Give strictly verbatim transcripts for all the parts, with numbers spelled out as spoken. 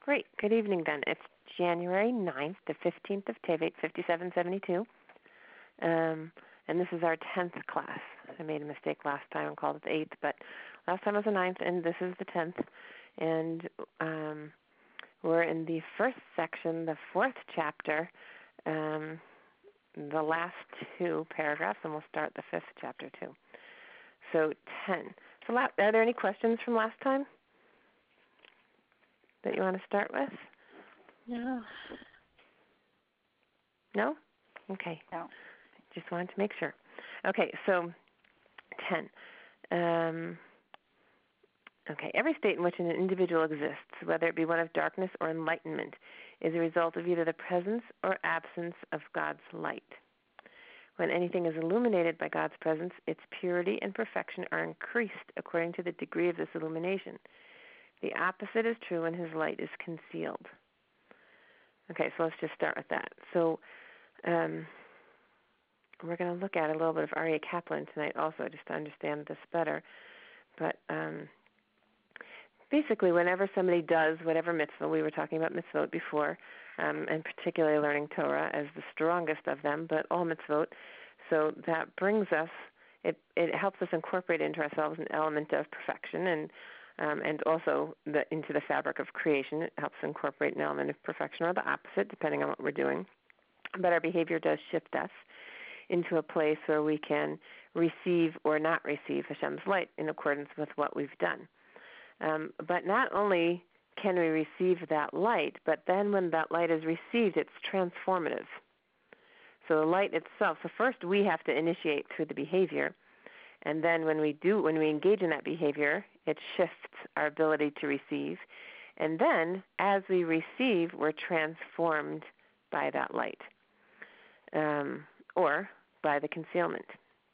Great. Good evening then. It's January ninth, the fifteenth of Tevet, fifty-seven seventy-two. Um, and this is our tenth class. I made a mistake last time and called it the eighth, but last time was the ninth, and this is the tenth. And um, we're in the first section, the fourth chapter, um, the last two paragraphs, and we'll start the fifth chapter too. So ten. So la- are there any questions from last time that you want to start with? No. No? Okay. No. Just wanted to make sure. Okay, so ten. Um, okay, every state in which an individual exists, whether it be one of darkness or enlightenment, is a result of either the presence or absence of God's light. When anything is illuminated by God's presence, its purity and perfection are increased according to the degree of this illumination. The opposite is true when his light is concealed. Okay, so let's just start with that. So um, we're going to look at a little bit of Aryeh Kaplan tonight also, just to understand this better. But um, basically, whenever somebody does whatever mitzvah, we were talking about mitzvot before, um, and particularly learning Torah as the strongest of them, but all mitzvot. So that brings us, it, it helps us incorporate into ourselves an element of perfection, and um, and also the, into the fabric of creation. It helps incorporate an element of perfection or the opposite, depending on what we're doing. But our behavior does shift us into a place where we can receive or not receive Hashem's light in accordance with what we've done. Um, but not only can we receive that light, but then when that light is received, it's transformative. So the light itself, so first we have to initiate through the behavior, and then when we do, when we engage in that behavior, it shifts our ability to receive. And then as we receive, we're transformed by that light, um, or by the concealment.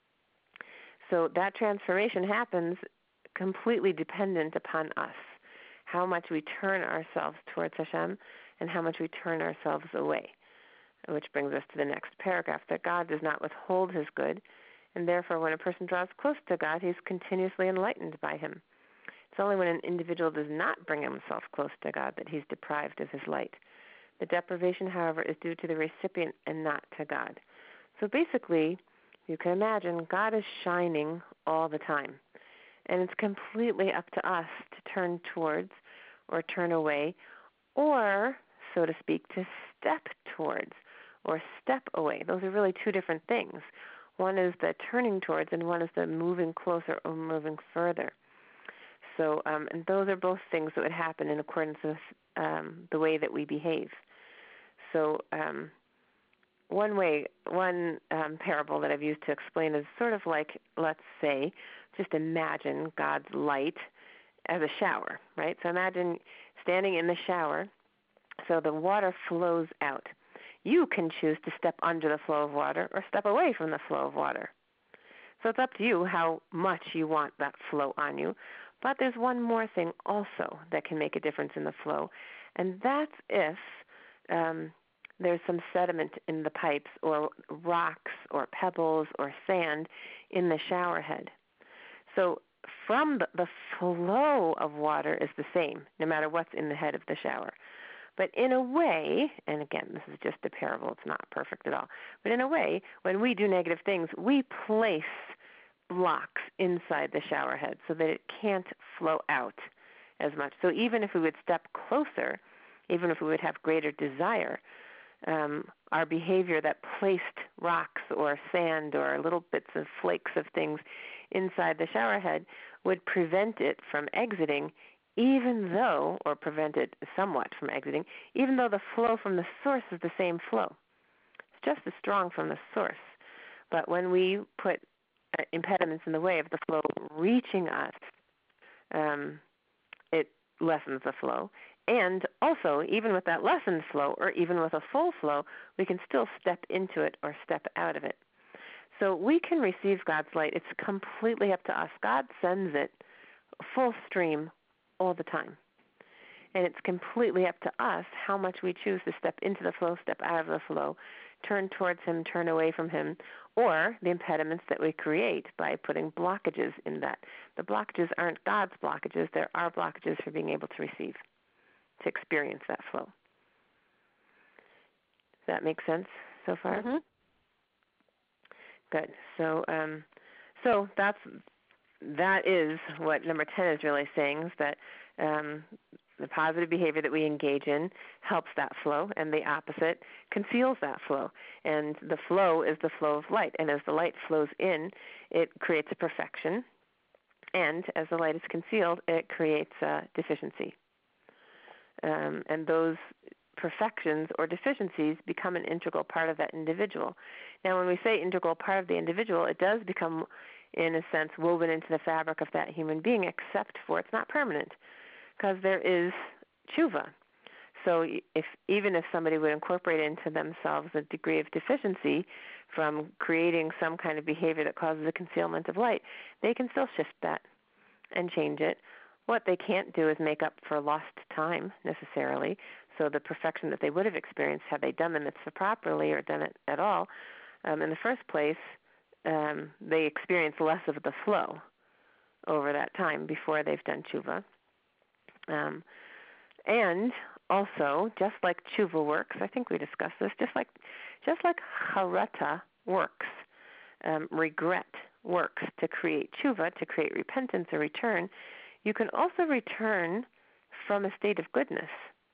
So that transformation happens completely dependent upon us, how much we turn ourselves towards Hashem and how much we turn ourselves away, which brings us to the next paragraph, that God does not withhold his good, and therefore when a person draws close to God, he's continuously enlightened by him. It's only when an individual does not bring himself close to God that he's deprived of his light. The deprivation, however, is due to the recipient and not to God. So basically, you can imagine God is shining all the time. And it's completely up to us to turn towards or turn away, or, so to speak, to step towards or step away. Those are really two different things. One is the turning towards and one is the moving closer or moving further. So, um, and those are both things that would happen in accordance with um, the way that we behave. So um, one way, one um, parable that I've used to explain is sort of like, let's say, just imagine God's light as a shower, right? So imagine standing in the shower, so the water flows out. You can choose to step under the flow of water or step away from the flow of water. So it's up to you how much you want that flow on you. But there's one more thing also that can make a difference in the flow, and that's if um, there's some sediment in the pipes or rocks or pebbles or sand in the shower head. So from the, the flow of water is the same, no matter what's in the head of the shower. But in a way, and again, this is just a parable, it's not perfect at all, but in a way, when we do negative things, we place blocks inside the shower head so that it can't flow out as much. So even if we would step closer, even if we would have greater desire, um, our behavior that placed rocks or sand or little bits of flakes of things inside the shower head would prevent it from exiting, even though, or prevent it somewhat from exiting, even though the flow from the source is the same flow. It's just as strong from the source. But when we put uh, impediments in the way of the flow reaching us, um, it lessens the flow. And also, even with that lessened flow, or even with a full flow, we can still step into it or step out of it. So we can receive God's light. It's completely up to us. God sends it full stream all the time. And it's completely up to us how much we choose to step into the flow, step out of the flow, turn towards him, turn away from him, or the impediments that we create by putting blockages in that. The blockages aren't God's blockages. They're our blockages for being able to receive. to experience that flow. Does that make sense so far? Mm-hmm. Good. So, um, so that's that is what number ten is really saying, is that um, the positive behavior that we engage in helps that flow, and the opposite conceals that flow. And the flow is the flow of light, and as the light flows in, it creates a perfection, and as the light is concealed, it creates a deficiency. Um, and those perfections or deficiencies become an integral part of that individual. Now, when we say integral part of the individual, it does become, in a sense, woven into the fabric of that human being, except for it's not permanent, because there is tshuva. So if even if somebody would incorporate into themselves a degree of deficiency from creating some kind of behavior that causes a concealment of light, they can still shift that and change it. What they can't do is make up for lost time necessarily. So the perfection that they would have experienced had they done the mitzvah properly or done it at all, um, in the first place, um, they experience less of the flow over that time before they've done tshuva. Um, and also, just like tshuva works, I think we discussed this, just like just like charata works, um, regret works to create tshuva, to create repentance or return, you can also return from a state of goodness.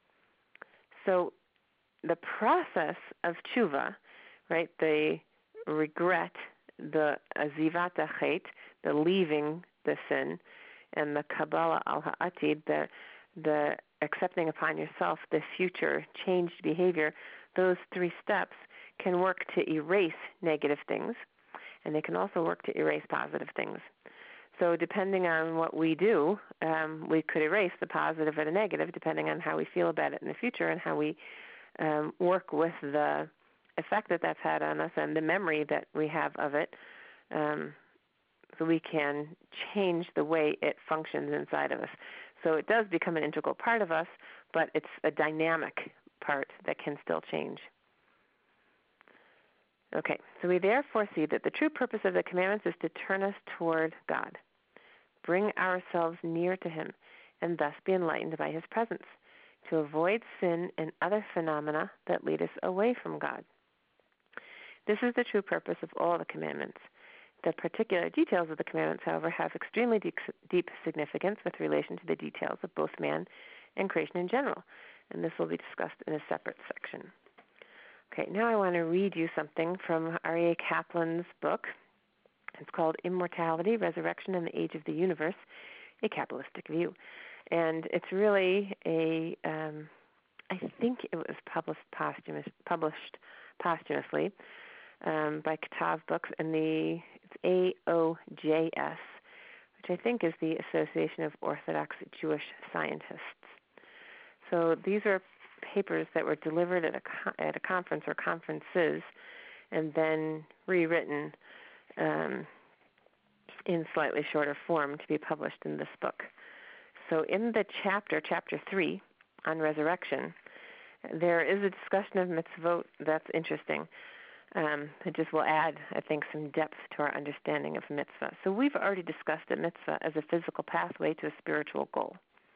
So the process of tshuva, right, the regret, the azivat ha'chet, the leaving the sin, and the kabbalah al ha'atid, the, the accepting upon yourself the future changed behavior, those three steps can work to erase negative things, and they can also work to erase positive things. So depending on what we do, um, we could erase the positive or the negative depending on how we feel about it in the future and how we um, work with the effect that that's had on us and the memory that we have of it, um, so we can change the way it functions inside of us. So it does become an integral part of us, but it's a dynamic part that can still change. Okay, so we therefore see that the true purpose of the commandments is to turn us toward God, bring ourselves near to Him, and thus be enlightened by His presence, to avoid sin and other phenomena that lead us away from God. This is the true purpose of all the commandments. The particular details of the commandments, however, have extremely deep, deep significance with relation to the details of both man and creation in general, and this will be discussed in a separate section. Okay, now I want to read you something from Aryeh Kaplan's book. It's called Immortality, Resurrection, and the Age of the Universe, a Kabbalistic View. And it's really a, um, I think it was published, posthumous, published posthumously um, by Katav Books, and the it's A O J S, which I think is the Association of Orthodox Jewish Scientists. So these are papers that were delivered at a, at a conference or conferences and then rewritten um, in slightly shorter form to be published in this book. So in the chapter, chapter three, on resurrection, there is a discussion of mitzvot that's interesting. Um, it just will add, I think, some depth to our understanding of mitzvah. So we've already discussed a mitzvah as a physical pathway to a spiritual goal.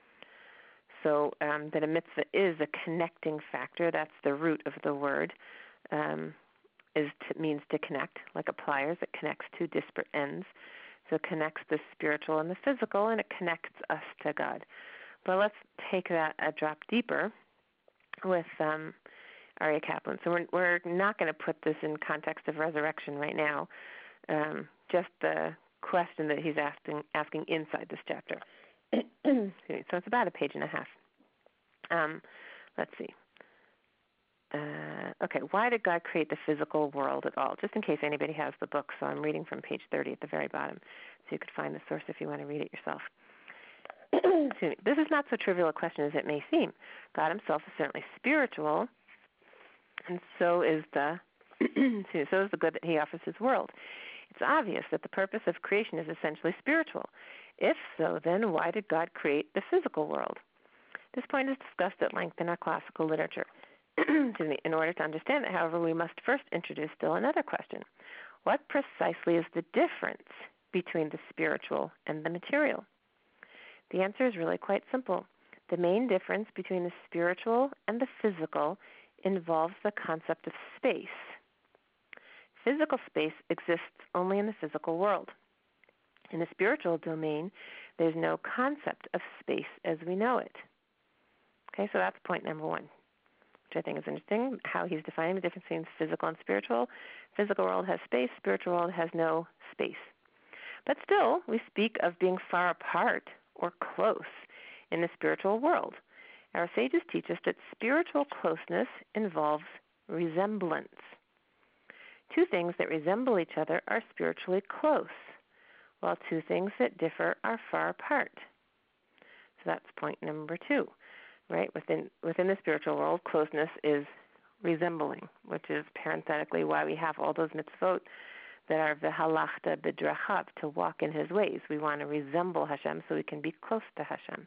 So um, that a mitzvah is a connecting factor. That's the root of the word. Um, is to, means to connect, like a pliers. It connects two disparate ends. So it connects the spiritual and the physical, and it connects us to God. But let's take that a drop deeper with um, Aryeh Kaplan. So we're, we're not going to put this in context of resurrection right now, um, just the question that he's asking, asking inside this chapter. So it's about a page and a half. Um, let's see. Uh, okay, why did God create the physical world at all? Just in case anybody has the book, so I'm reading from page thirty at the very bottom, so you could find the source if you want to read it yourself. Excuse me. This is not so trivial a question as it may seem. God Himself is certainly spiritual, and so is the so is the good that He offers His world. It's obvious that the purpose of creation is essentially spiritual. If so, then why did God create the physical world? This point is discussed at length in our classical literature. Excuse me. In order to understand it, however, we must first introduce still another question. What precisely is the difference between the spiritual and the material? The answer is really quite simple. The main difference between the spiritual and the physical involves the concept of space. Physical space exists only in the physical world. In the spiritual domain, there's no concept of space as we know it. Okay, so that's point number one, which I think is interesting, how he's defining the difference between physical and spiritual. Physical world has space, spiritual world has no space. But still, we speak of being far apart or close in the spiritual world. Our sages teach us that spiritual closeness involves resemblance. Two things that resemble each other are spiritually close, while two things that differ are far apart. So that's point number two, right? Within within the spiritual world, closeness is resembling, which is parenthetically why we have all those mitzvot that are v'halachta b'drachav, to walk in his ways. We want to resemble Hashem so we can be close to Hashem.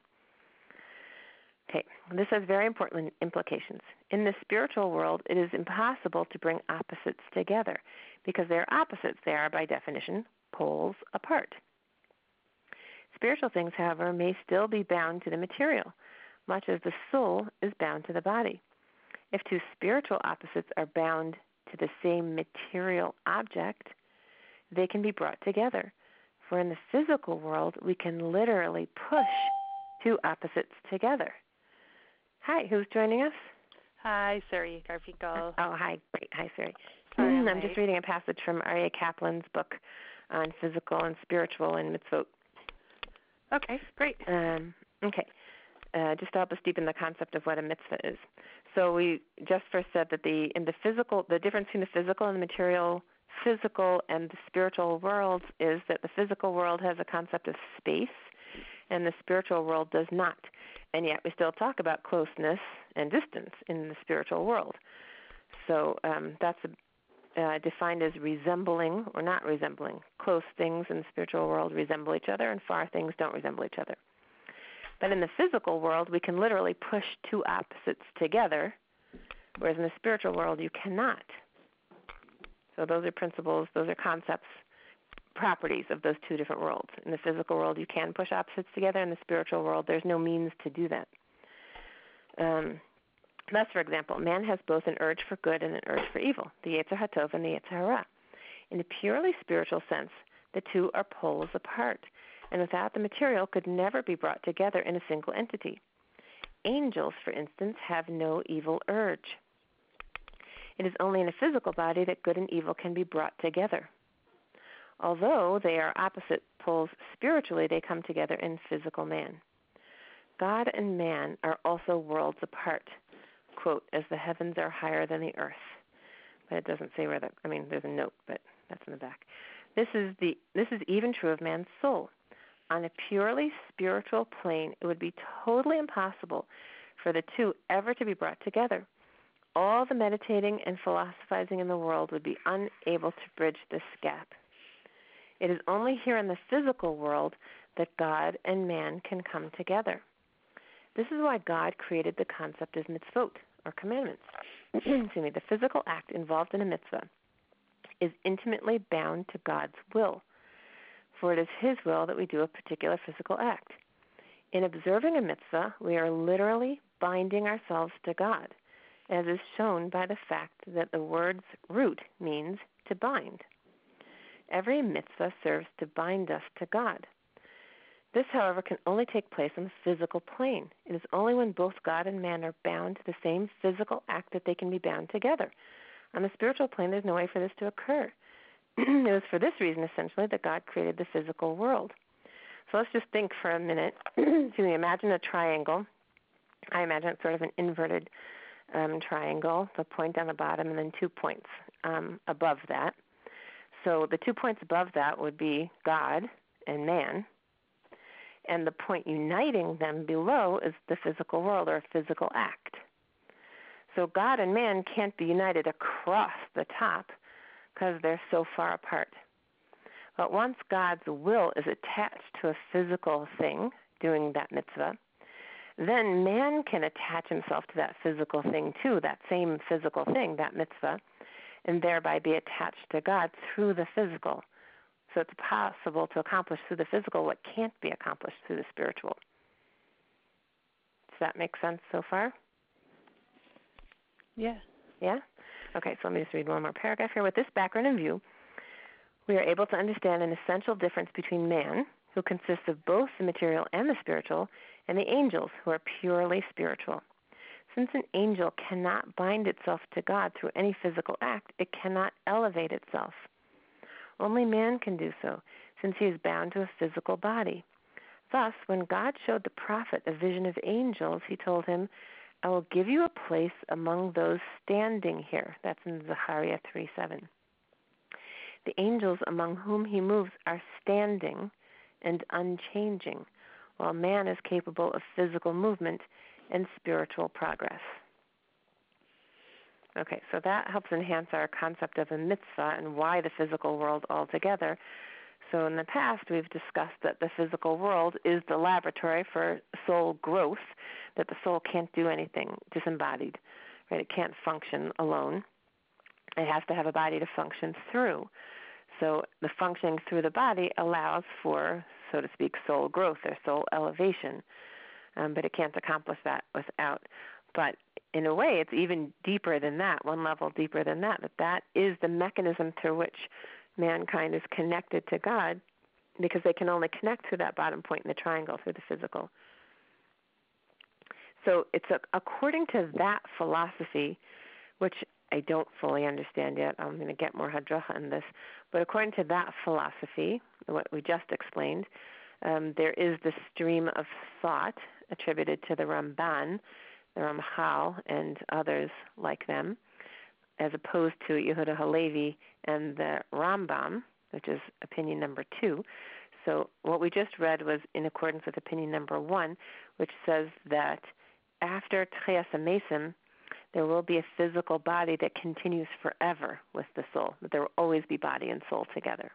Okay, this has very important implications. In the spiritual world, it is impossible to bring opposites together because they are opposites. They are, by definition, poles apart. Spiritual things, however, may still be bound to the material, much as the soul is bound to the body. If two spiritual opposites are bound to the same material object, they can be brought together. For in the physical world, we can literally push two opposites together. Hi, who's joining us? Hi, Suri Garfinkel. Oh, hi. Great. Hi, Suri. Sorry, I'm, I'm just reading a passage from Aryeh Kaplan's book on physical and spiritual and mitzvot. Okay, great. Um, okay. Uh, just to help us deepen the concept of what a mitzvah is. So we just first said that the in the physical, the difference between the physical and the material, physical and the spiritual worlds is that the physical world has a concept of space, and the spiritual world does not. And yet we still talk about closeness and distance in the spiritual world. So um, that's uh, defined as resembling or not resembling. Close things in the spiritual world resemble each other, and far things don't resemble each other. But in the physical world, we can literally push two opposites together, whereas in the spiritual world, you cannot. So those are principles, those are concepts, properties of those two different worlds. In the physical world, you can push opposites together. In the spiritual world, there's no means to do that. Um, thus, for example, man has both an urge for good and an urge for evil, the Yetzer HaTov and the Yetzer Hara. In a purely spiritual sense, the two are poles apart, and without the material could never be brought together in a single entity. Angels, for instance, have no evil urge. It is only in a physical body that good and evil can be brought together. Although they are opposite poles spiritually, they come together in physical man. God and man are also worlds apart, quote, as the heavens are higher than the earth. But it doesn't say where that, I mean, there's a note, but that's in the back. This is the this is even true of man's soul. On a purely spiritual plane, it would be totally impossible for the two ever to be brought together. All the meditating and philosophizing in the world would be unable to bridge this gap. It is only here in the physical world that God and man can come together. This is why God created the concept of mitzvot, or commandments. Excuse me, the physical act involved in a mitzvah is intimately bound to God's will, for it is His will that we do a particular physical act. In observing a mitzvah, we are literally binding ourselves to God, as is shown by the fact that the word's root means to bind. Every mitzvah serves to bind us to God. This, however, can only take place on the physical plane. It is only when both God and man are bound to the same physical act that they can be bound together. On the spiritual plane, there's no way for this to occur. It was for this reason, essentially, that God created the physical world. So let's just think for a minute. Excuse me, imagine a triangle. I imagine it's sort of an inverted um, triangle, the point on the bottom and then two points um, above that. So the two points above that would be God and man, and the point uniting them below is the physical world or physical act. So God and man can't be united across the top because they're so far apart. But once God's will is attached to a physical thing, doing that mitzvah, then man can attach himself to that physical thing too, that same physical thing, that mitzvah, and thereby be attached to God through the physical. So it's possible to accomplish through the physical what can't be accomplished through the spiritual. Does that make sense so far? Yeah. Yeah? Okay, so let me just read one more paragraph here. With this background in view, we are able to understand an essential difference between man, who consists of both the material and the spiritual, and the angels, who are purely spiritual. Since an angel cannot bind itself to God through any physical act, it cannot elevate itself. Only man can do so, since he is bound to a physical body. Thus, when God showed the prophet a vision of angels, he told him, I will give you a place among those standing here. That's in Zechariah three seven. The angels among whom he moves are standing and unchanging, while man is capable of physical movement and spiritual progress. Okay, so that helps enhance our concept of a mitzvah and why the physical world altogether. So in the past, we've discussed that the physical world is the laboratory for soul growth, that the soul can't do anything disembodied, right? It can't function alone. It has to have a body to function through. So the functioning through the body allows for, so to speak, soul growth or soul elevation, um, but it can't accomplish that without. But in a way, it's even deeper than that, one level deeper than that, that that is the mechanism through which mankind is connected to God, because they can only connect through that bottom point in the triangle, through the physical. So it's a, according to that philosophy, which I don't fully understand yet. I'm going to get more hadracha on this. But according to that philosophy, what we just explained, um, there is the stream of thought attributed to the Ramban, the Ramchal, and others like them, as opposed to Yehuda Halevi and the Rambam, which is opinion number two. So what we just read was in accordance with opinion number one, which says that after Tchias HaMesim, there will be a physical body that continues forever with the soul, that there will always be body and soul together.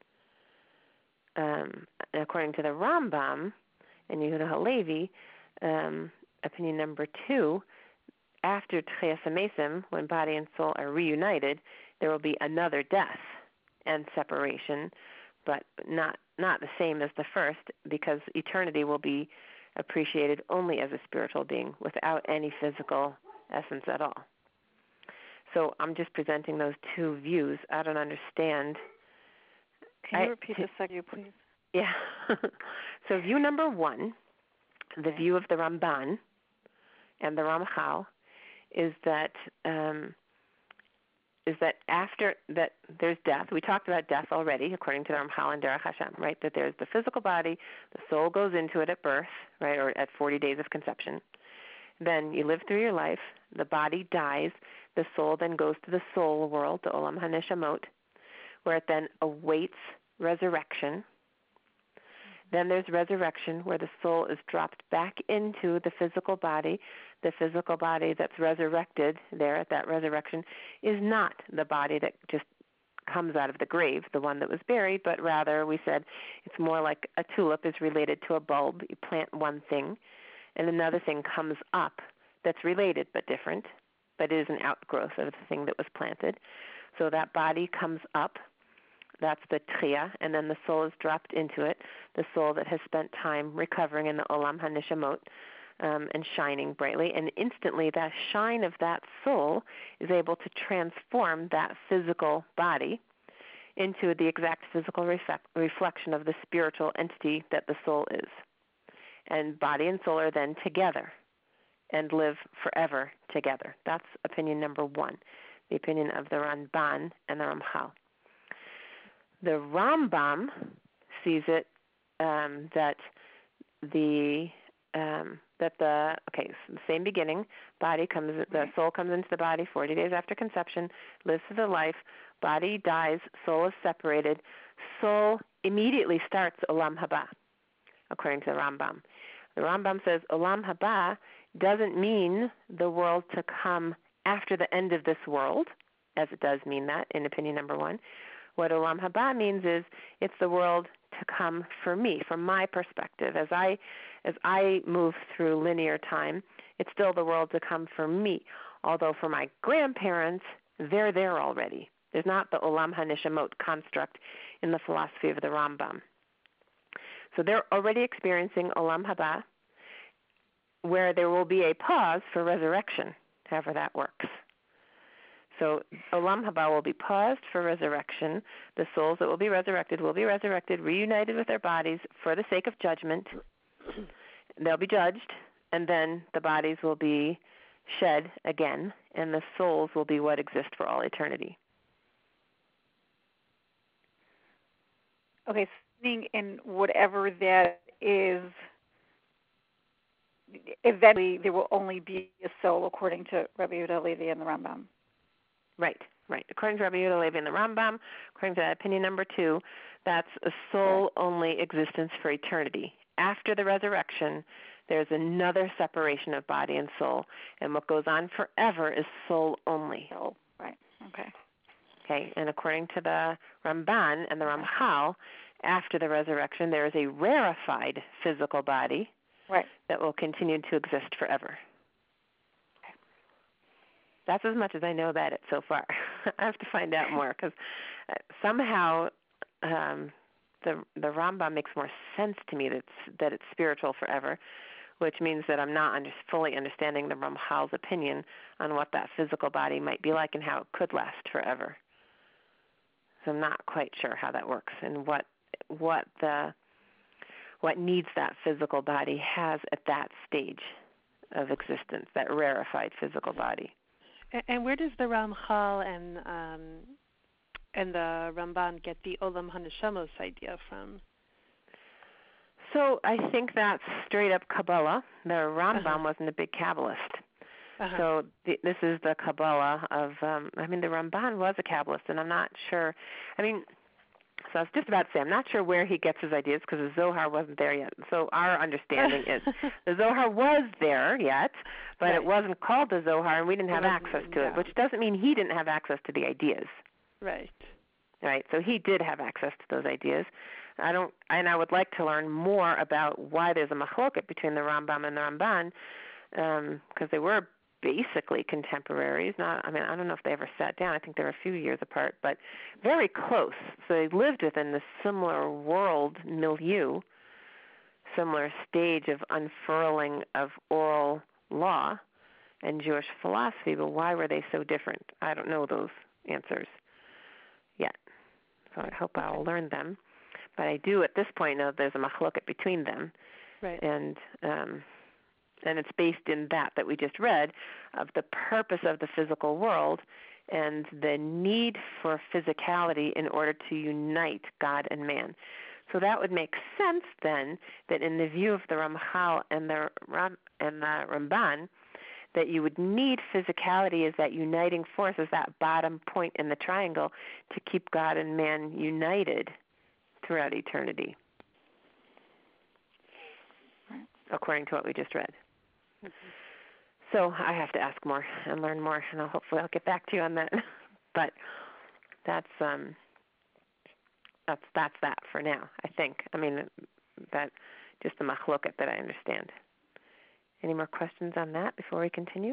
Um, and according to the Rambam and Yehuda Halevi, um, opinion number two, after Tchias HaMesim, when body and soul are reunited, there will be another death and separation, but not not the same as the first, because eternity will be appreciated only as a spiritual being without any physical essence at all. So I'm just presenting those two views. I don't understand. Can you I, repeat the second, please? Yeah. So view number one, the view of the Ramban and the Ramchal, is that um, is that after that there's death. We talked about death already, according to the Ramchal and Derech Hashem, right? That there's the physical body, the soul goes into it at birth, right, or at forty days of conception. Then you live through your life, the body dies, the soul then goes to the soul world, the Olam HaNeshamot, where it then awaits resurrection. Then there's resurrection, where the soul is dropped back into the physical body. The physical body that's resurrected there at that resurrection is not the body that just comes out of the grave, the one that was buried, but rather we said it's more like a tulip is related to a bulb. You plant one thing, and another thing comes up that's related but different, but is an outgrowth of the thing that was planted. So that body comes up. That's the tchia, and then the soul is dropped into it, the soul that has spent time recovering in the Olam HaNeshamot um, and shining brightly. And instantly that shine of that soul is able to transform that physical body into the exact physical reflect, reflection of the spiritual entity that the soul is. And body and soul are then together and live forever together. That's opinion number one, the opinion of the Ramban and the Ramchal. The Rambam sees it um, that the um, that the okay so the same beginning, body comes the soul comes into the body forty days after conception, lives through the life, body dies, soul is separated, soul immediately starts Olam Haba, according to the Rambam. The Rambam says Olam Haba doesn't mean the world to come after the end of this world, as it does mean that in opinion number one. What Olam Haba means is it's the world to come for me, from my perspective. As I as I move through linear time, it's still the world to come for me. Although for my grandparents, they're there already. There's not the Olam HaNeshamot construct in the philosophy of the Rambam. So they're already experiencing Olam Haba. where there will be a pause for resurrection, however that works. So Olam Haba will be paused for resurrection. The souls that will be resurrected will be resurrected, reunited with their bodies for the sake of judgment. They'll be judged, and then the bodies will be shed again, and the souls will be what exist for all eternity. Okay, so meaning in whatever that is, eventually there will only be a soul according to Rabbi Yehuda Levi and the Rambam. Right, right. According to Rabbi Yehuda Levi and the Rambam, according to opinion number two, that's a soul-only existence for eternity. After the resurrection, there's another separation of body and soul, and what goes on forever is soul only. Soul, right, okay. Okay, and according to the Ramban and the Ramchal, after the resurrection, there is a rarefied physical body right. that will continue to exist forever. That's as much as I know about it so far. I have to find out more because somehow um, the the Rambam makes more sense to me that it's, that it's spiritual forever, which means that I'm not under, fully understanding the Ramchal's opinion on what that physical body might be like and how it could last forever. So I'm not quite sure how that works and what what the what needs that physical body has at that stage of existence, that rarefied physical body. And where does the Ramchal and um, and the Ramban get the Olam HaNeshamos idea from? So I think that's straight up Kabbalah. The Rambam uh-huh. wasn't a big Kabbalist. Uh-huh. So th- this is the Kabbalah of, um, I mean, the Ramban was a Kabbalist, and I'm not sure, I mean, so I was just about to say, I'm not sure where he gets his ideas because the Zohar wasn't there yet. So our understanding is the Zohar was there yet, but right. it wasn't called the Zohar, and we didn't have access to no. it, which doesn't mean he didn't have access to the ideas. Right. Right. So he did have access to those ideas. I don't, and I would like to learn more about why there's a machloket between the Rambam and the Ramban, because um, they were basically contemporaries. Not, I mean, I don't know if they ever sat down. I think they were a few years apart, but very close. So they lived within this similar world milieu, similar stage of unfurling of oral law and Jewish philosophy. But why were they so different? I don't know those answers yet. So I hope I'll learn them. But I do at this point know there's a machloket between them. Right. And um, and it's based in that that we just read of the purpose of the physical world and the need for physicality in order to unite God and man. So that would make sense then that in the view of the Ramchal and the Ram, and the Ramban, that you would need physicality as that uniting force, as that bottom point in the triangle to keep God and man united throughout eternity, right. according to what we just read. Mm-hmm. So I have to ask more and learn more, and I'll, hopefully I'll get back to you on that. But that's um, that's that's that for now, I think. I mean, that just the machloket that I understand. Any more questions on that before we continue?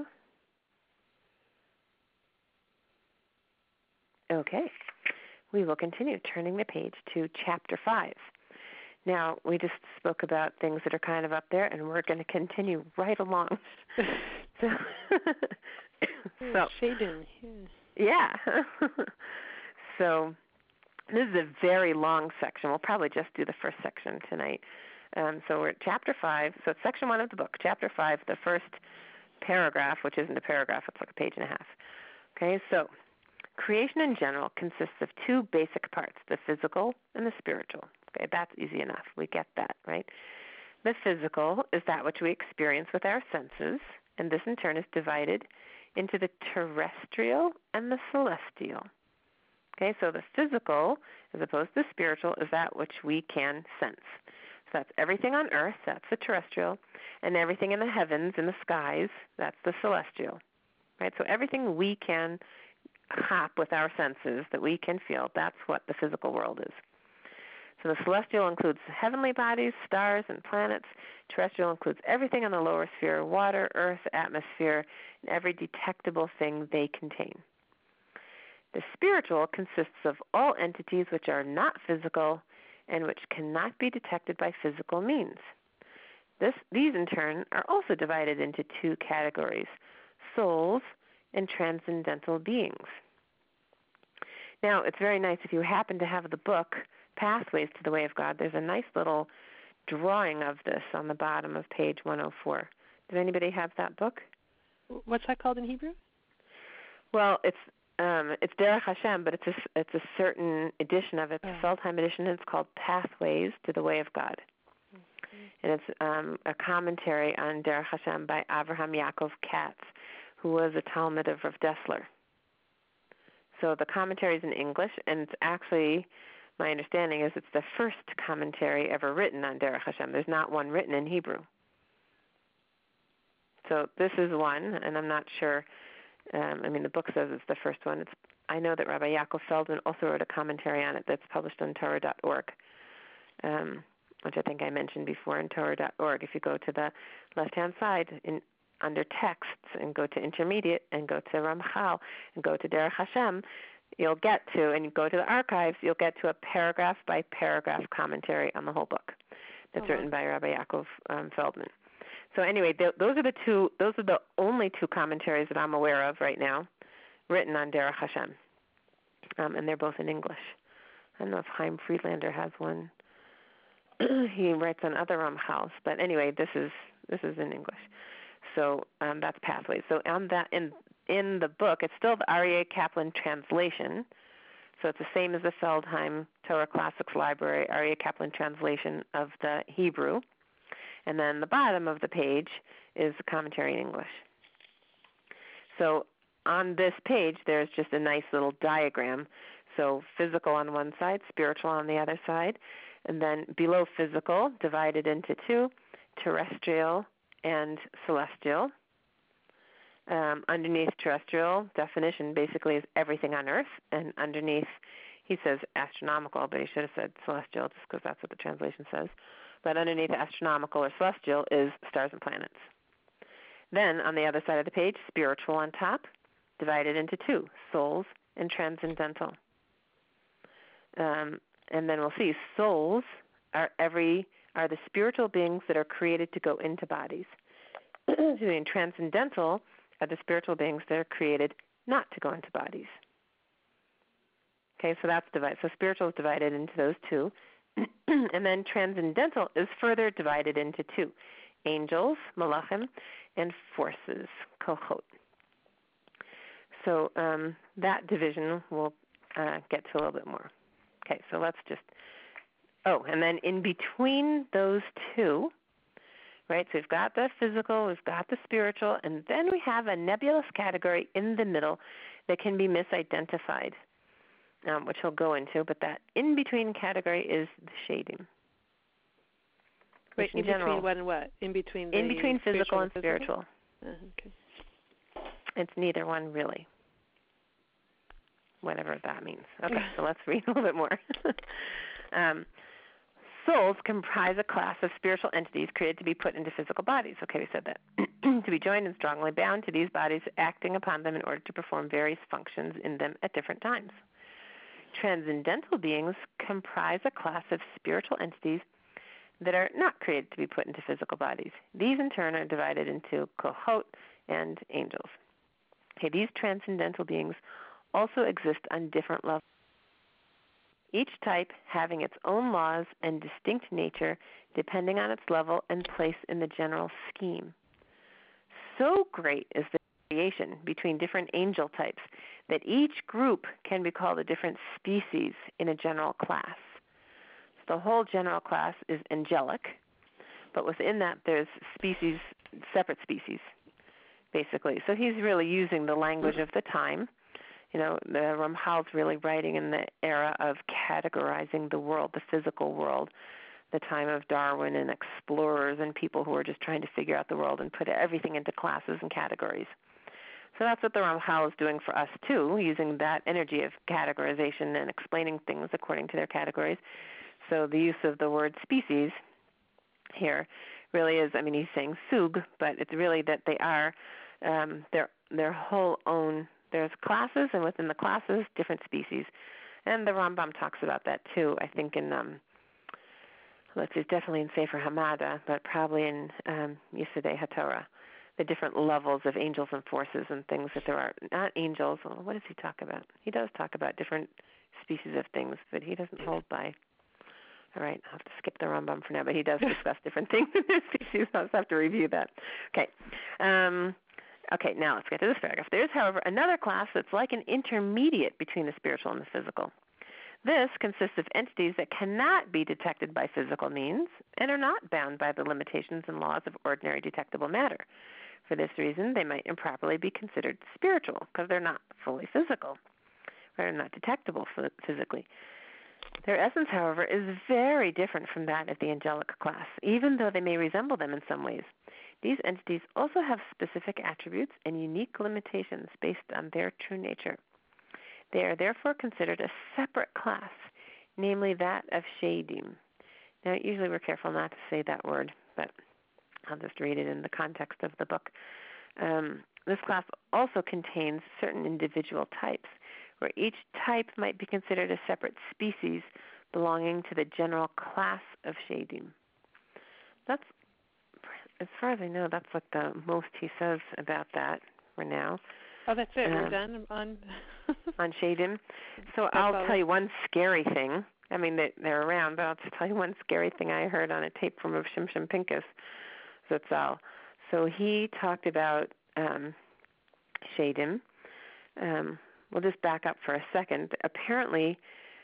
Okay. We will continue turning the page to chapter five. Now, we just spoke about things that are kind of up there, and we're going to continue right along. so, so Shading. Yeah. So this is a very long section. We'll probably just do the first section tonight. Um, so we're at chapter five. So it's section one of the book, chapter five, the first paragraph, which isn't a paragraph, it's like a page and a half. Okay, so creation in general consists of two basic parts, the physical and the spiritual. Okay, that's easy enough. We get that, right? The physical is that which we experience with our senses, and this in turn is divided into the terrestrial and the celestial. Okay, so the physical, as opposed to spiritual, is that which we can sense. So that's everything on earth, that's the terrestrial, and everything in the heavens, in the skies, that's the celestial. Right? So everything we can hop with our senses, that we can feel, that's what the physical world is. So the celestial includes heavenly bodies, stars, and planets. Terrestrial includes everything in the lower sphere, water, earth, atmosphere, and every detectable thing they contain. The spiritual consists of all entities which are not physical and which cannot be detected by physical means. This, these, in turn, are also divided into two categories, souls and transcendental beings. Now, it's very nice if you happen to have the book, Pathways to the Way of God. There's a nice little drawing of this on the bottom of page one oh four. Does anybody have that book? What's that called in Hebrew? Well, it's um, it's Derech Hashem, but it's a, it's a certain edition of it, oh. the Feldheim edition. It's called Pathways to the Way of God. And it's um, a commentary on Derech Hashem by Avraham Yaakov Katz, who was a Talmud of Rav Dessler. So the commentary is in English, and it's actually, my understanding is it's the first commentary ever written on Derech Hashem. There's not one written in Hebrew. So this is one, and I'm not sure. Um, I mean, the book says it's the first one. It's, I know that Rabbi Yaakov Feldman also wrote a commentary on it that's published on Torah dot org. Um, which I think I mentioned before in Torah dot org. If you go to the left-hand side in under texts and go to intermediate and go to Ramchal and go to Derech Hashem, you'll get to, and you go to the archives, you'll get to a paragraph-by-paragraph commentary on the whole book that's oh, written by Rabbi Yaakov um, Feldman. So anyway, th- those are the two. Those are the only two commentaries that I'm aware of right now, written on Derech Hashem, um, and they're both in English. I don't know if Chaim Friedlander has one. He writes on other Ramchals, but anyway, this is this is in English. So um, that's Pathways. So on that in in the book, it's still the Aryeh Kaplan translation. So it's the same as the Feldheim Torah Classics Library Aryeh Kaplan translation of the Hebrew. And then the bottom of the page is the commentary in English. So on this page, there's just a nice little diagram. So physical on one side, spiritual on the other side. And then below physical, divided into two, terrestrial and celestial. Um, underneath terrestrial, definition basically is everything on Earth. And underneath, he says astronomical, but he should have said celestial just because that's what the translation says. But underneath astronomical or celestial is stars and planets. Then on the other side of the page, spiritual on top, divided into two, souls and transcendental. Um, and then we'll see souls are every are the spiritual beings that are created to go into bodies. And transcendental are the spiritual beings that are created not to go into bodies. Okay, so that's divided. So spiritual is divided into those two. And then transcendental is further divided into two, angels, malachim, and forces, kohot. So um, that division we'll uh, get to a little bit more. Okay, so let's just, oh, and then in between those two, right, so we've got the physical, we've got the spiritual, and then we have a nebulous category in the middle that can be misidentified. Um, which he'll go into, but that in-between category is the shadim. Wait, in, in general, between what and what? In between the In between physical and spiritual. Uh, okay. It's neither one really, whatever that means. Okay, so let's read a little bit more. um, souls comprise a class of spiritual entities created to be put into physical bodies. Okay, we said that. To be joined and strongly bound to these bodies, acting upon them in order to perform various functions in them at different times. Transcendental beings comprise a class of spiritual entities that are not created to be put into physical bodies. These, in turn, are divided into kohot and angels. Okay, these transcendental beings also exist on different levels, each type having its own laws and distinct nature depending on its level and place in the general scheme. So great is the variation between different angel types that each group can be called a different species in a general class. So the whole general class is angelic, but within that there's species, separate species, basically. So he's really using the language of the time. You know, the Ramchal's really writing in the era of categorizing the world, the physical world, the time of Darwin and explorers and people who were just trying to figure out the world and put everything into classes and categories. So that's what the Ramchal is doing for us, too, using that energy of categorization and explaining things according to their categories. So the use of the word species here really is, I mean, he's saying sug, but it's really that they are um, their, their whole own, there's classes, and within the classes, different species. And the Rambam talks about that, too, I think in, um, let's see, it's definitely in Sefer Hamada, but probably in um, Yesodei HaTorah, the different levels of angels and forces and things that there are. Not angels. Well, what does he talk about? He does talk about different species of things, but he doesn't hold by. All right, I'll have to skip the Rambam for now, but he does discuss different things in his species. I'll just have to review that. Okay. Um, okay, now let's get to this paragraph. There is, however, another class that's like an intermediate between the spiritual and the physical. This consists of entities that cannot be detected by physical means and are not bound by the limitations and laws of ordinary detectable matter. For this reason, they might improperly be considered spiritual because they're not fully physical. They're not detectable physically. Their essence, however, is very different from that of the angelic class, even though they may resemble them in some ways. These entities also have specific attributes and unique limitations based on their true nature. They are therefore considered a separate class, namely that of Shadim. Now, usually we're careful not to say that word, but I'll just read it in the context of the book. Um, this class also contains certain individual types, where each type might be considered a separate species belonging to the general class of Shadim. That's, as far as I know, that's like the most he says about that for now. Oh, that's it. Um, We're done on on Shadim. So that's I'll all. tell you one scary thing. I mean, they, they're around, but I'll just tell you one scary thing I heard on a tape from Rav Shimshon Pincus Zatzal. So he talked about um, Shadim. Um, we'll just back up for a second. Apparently,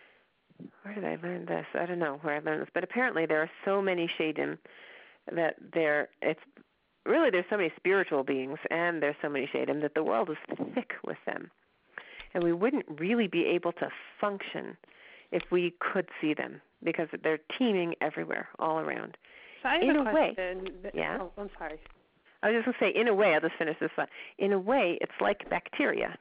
where did I learn this? I don't know where I learned this, but apparently there are so many Shadim that there it's really there's so many spiritual beings and there's so many Shadim that the world is thick with them. And we wouldn't really be able to function if we could see them because they're teeming everywhere, all around. So I have in a, a question. way, yeah. Oh, I'm sorry. I was just going to say, in a way, I'll just finish this thought. In a way, it's like bacteria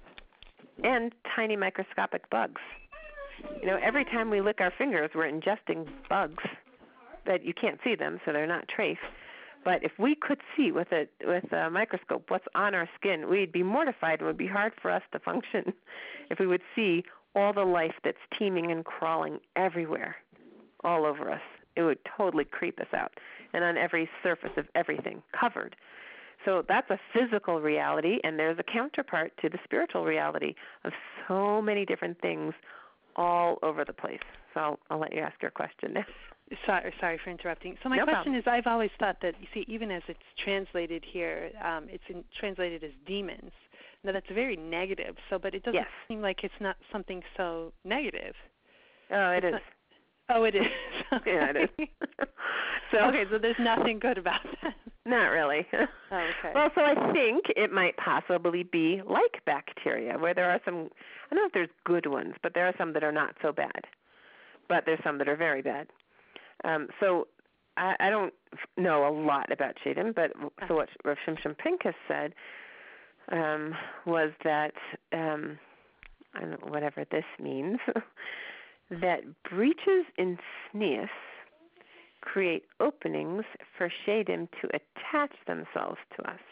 and tiny microscopic bugs. You know, every time we lick our fingers, we're ingesting bugs that you can't see them, so they're not trace. But if we could see with a with a microscope what's on our skin, we'd be mortified. It would be hard for us to function if we would see all the life that's teeming and crawling everywhere, all over us. It would totally creep us out, and on every surface of everything, covered. So that's a physical reality, and there's a counterpart to the spiritual reality of so many different things all over the place. So I'll, I'll let you ask your question now. Sorry, sorry for interrupting. So my No question problem. is, I've always thought that, you see, even as it's translated here, um, it's in, translated as demons. Now, that's very negative, so, but it doesn't Yes. seem like it's not something so negative. Oh, it it's is. Not, oh, it is. Yeah, it is. so, okay, so there's nothing good about that. Not really. Oh, okay. Well, so I think it might possibly be like bacteria, where there are some, I don't know if there's good ones, but there are some that are not so bad. But there's some that are very bad. Um, so I, I don't know a lot about Shadim, but so what Rav Shimshon Pincus said um, was that, um, I don't know, whatever this means, that breaches in tznius create openings for Shadim to attach themselves to us.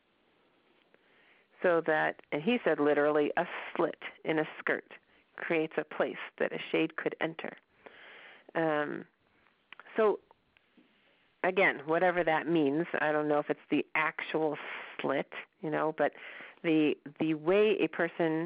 So that, and he said literally, a slit in a skirt creates a place that a shade could enter. Um, so, again, whatever that means, I don't know if it's the actual slit, you know, but the the way a person,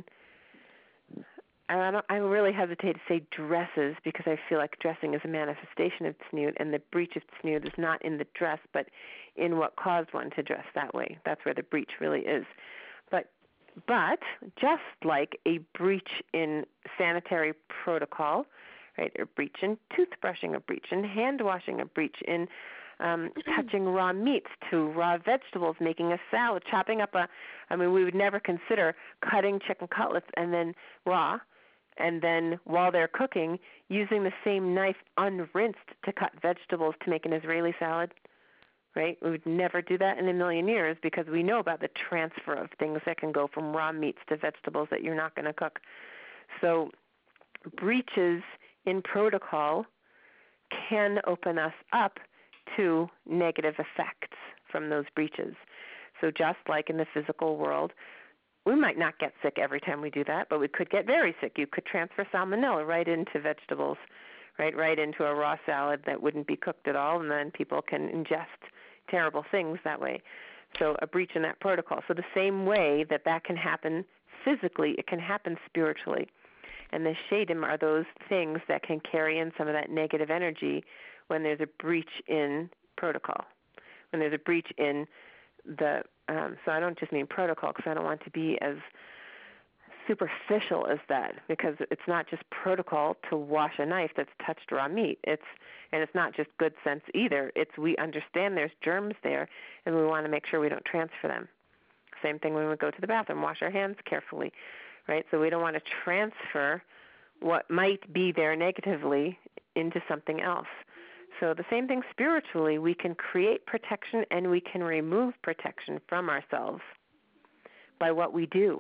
I don't, I really hesitate to say dresses because I feel like dressing is a manifestation of tzniut, and the breach of tzniut is not in the dress, but in what caused one to dress that way. That's where the breach really is. But but just like a breach in sanitary protocol, right, a breach in toothbrushing, a breach in hand washing, a breach in um, touching raw meats to raw vegetables, making a salad, chopping up a, I mean, we would never consider cutting chicken cutlets and then raw, and then while they're cooking, using the same knife unrinsed to cut vegetables to make an Israeli salad, right? We would never do that in a million years because we know about the transfer of things that can go from raw meats to vegetables that you're not going to cook. So breaches in protocol can open us up to negative effects from those breaches. So just like in the physical world, we might not get sick every time we do that, but we could get very sick. You could transfer salmonella right into vegetables, right, right into a raw salad that wouldn't be cooked at all, and then people can ingest terrible things that way. So a breach in that protocol. So the same way that that can happen physically, it can happen spiritually. And the shadim are those things that can carry in some of that negative energy when there's a breach in protocol, when there's a breach in the, um, so I don't just mean protocol because I don't want to be as superficial as that, because it's not just protocol to wash a knife that's touched raw meat. It's and it's not just good sense either. It's we understand there's germs there, and we want to make sure we don't transfer them. Same thing when we go to the bathroom, wash our hands carefully, right? So we don't want to transfer what might be there negatively into something else. So the same thing spiritually, we can create protection and we can remove protection from ourselves by what we do.